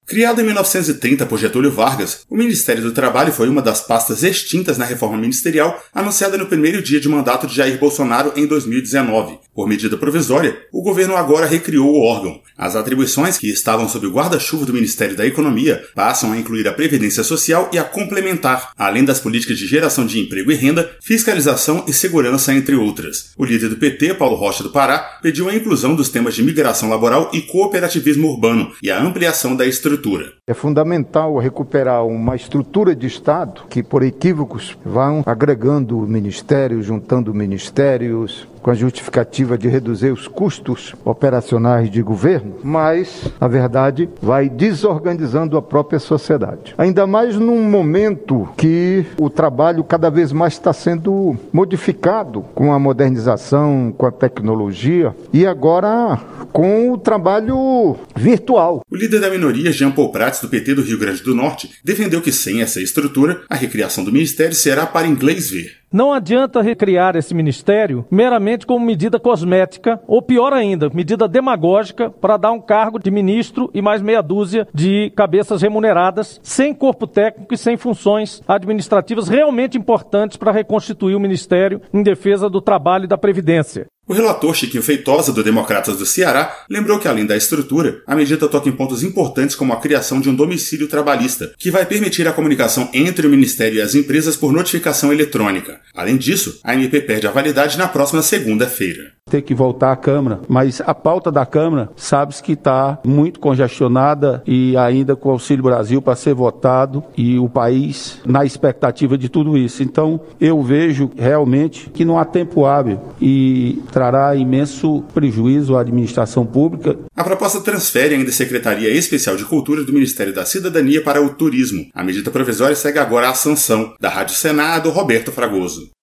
Criado em 1930 por Getúlio Vargas, o Ministério do Trabalho foi uma das pastas extintas na reforma ministerial anunciada no primeiro dia de mandato de Jair Bolsonaro em 2019. Por medida provisória, o governo agora recriou o órgão. As atribuições que estavam sob o guarda-chuva do Ministério da Economia passam a incluir a Previdência Social e a complementar, além das políticas de geração de emprego e renda, fiscalização e segurança, entre outras. O líder do PT, Paulo Rocha do Pará, pediu a inclusão dos temas de migração laboral e cooperativismo urbano e a ampliação da estrutura. É fundamental recuperar uma estrutura de Estado que, por equívocos, vão agregando ministérios, juntando ministérios, com a justificativa de reduzir os custos operacionais de governo, mas, na verdade, vai desorganizando a própria sociedade. Ainda mais num momento que o trabalho cada vez mais está sendo modificado com a modernização, com a tecnologia e agora com o trabalho virtual. O líder da minoria, Jean Paul Prats, do PT do Rio Grande do Norte, defendeu que sem essa estrutura, a recriação do ministério será para inglês ver. Não adianta recriar esse ministério meramente como medida cosmética, ou pior ainda, medida demagógica para dar um cargo de ministro e mais meia dúzia de cabeças remuneradas, sem corpo técnico e sem funções administrativas realmente importantes para reconstituir o ministério em defesa do trabalho e da Previdência. O relator Chiquinho Feitosa, do Democratas do Ceará, lembrou que, além da estrutura, a medida toca em pontos importantes como a criação de um domicílio trabalhista, que vai permitir a comunicação entre o Ministério e as empresas por notificação eletrônica. Além disso, a MP perde a validade na próxima segunda-feira. Tem que voltar à Câmara, mas a pauta da Câmara sabe-se que está muito congestionada e ainda com o Auxílio Brasil para ser votado e o país na expectativa de tudo isso. Então, eu vejo realmente que não há tempo hábil e trará imenso prejuízo à administração pública. A proposta transfere ainda a Secretaria Especial de Cultura do Ministério da Cidadania para o Turismo. A medida provisória segue agora à sanção da Rádio Senado, Roberto Fragoso.